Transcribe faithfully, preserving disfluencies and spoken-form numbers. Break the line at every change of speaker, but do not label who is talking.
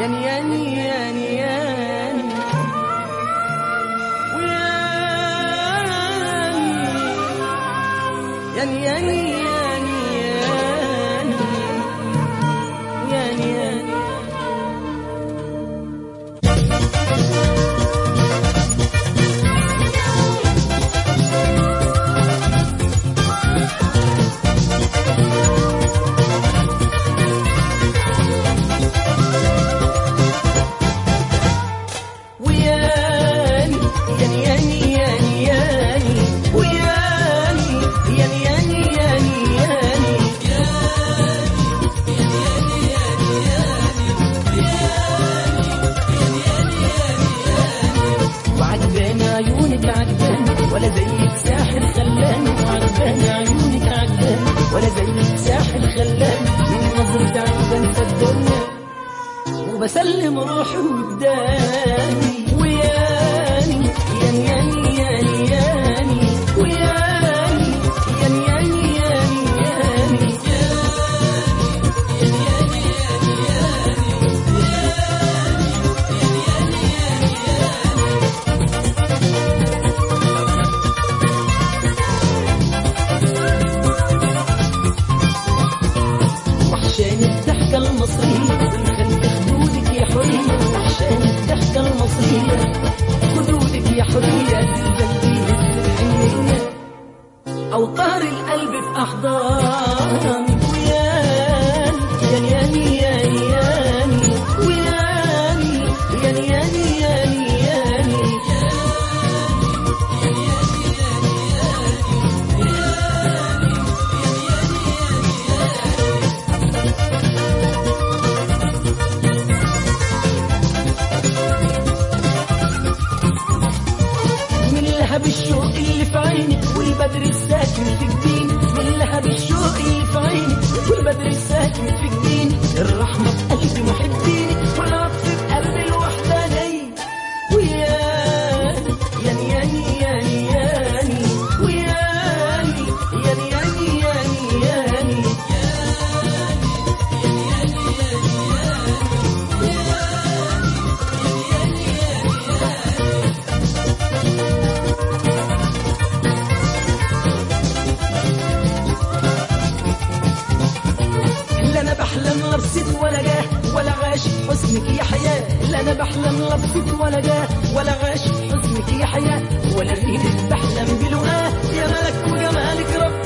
ياني ياني ياني ياني وياني ياني ياني ياني ياني ياني ولا زيك ساحر خلاني وعرفاني عيونك عجباني ولا زيك ساحر خلاني من نظرة عجباني الدنيا وبسلم روحي وجداني وياني ياني ياني ياني ياني وياني ياني ياني ياني ياني المصرية ونخلي خدودك يا حرية عشان الضحكة المصرية خدودك يا حرية تزلزلي الحنية أو طهر القلب في أحضانك وياني ياني ياني ياني وياني ياني ياني ياني ياني بالشوق اللي في عيني والبدر الساكن في جبيني من لهب الشوق اللي في عيني والبدر الساكن في جبيني الرحمة في قلبي محبيني والعطف في قلبي الوحداني وياني ياني ياني ياني ياني وياني ياني ياني ياني ياني لا بحلم لبست ولا جاه ولا عاشق حسنك يا حياة لا انا بحلم لبست ولا جاه ولا عاشق حسنك يا حياة ولا غيرك بحلم بلقاه يا ملك وجمالك رب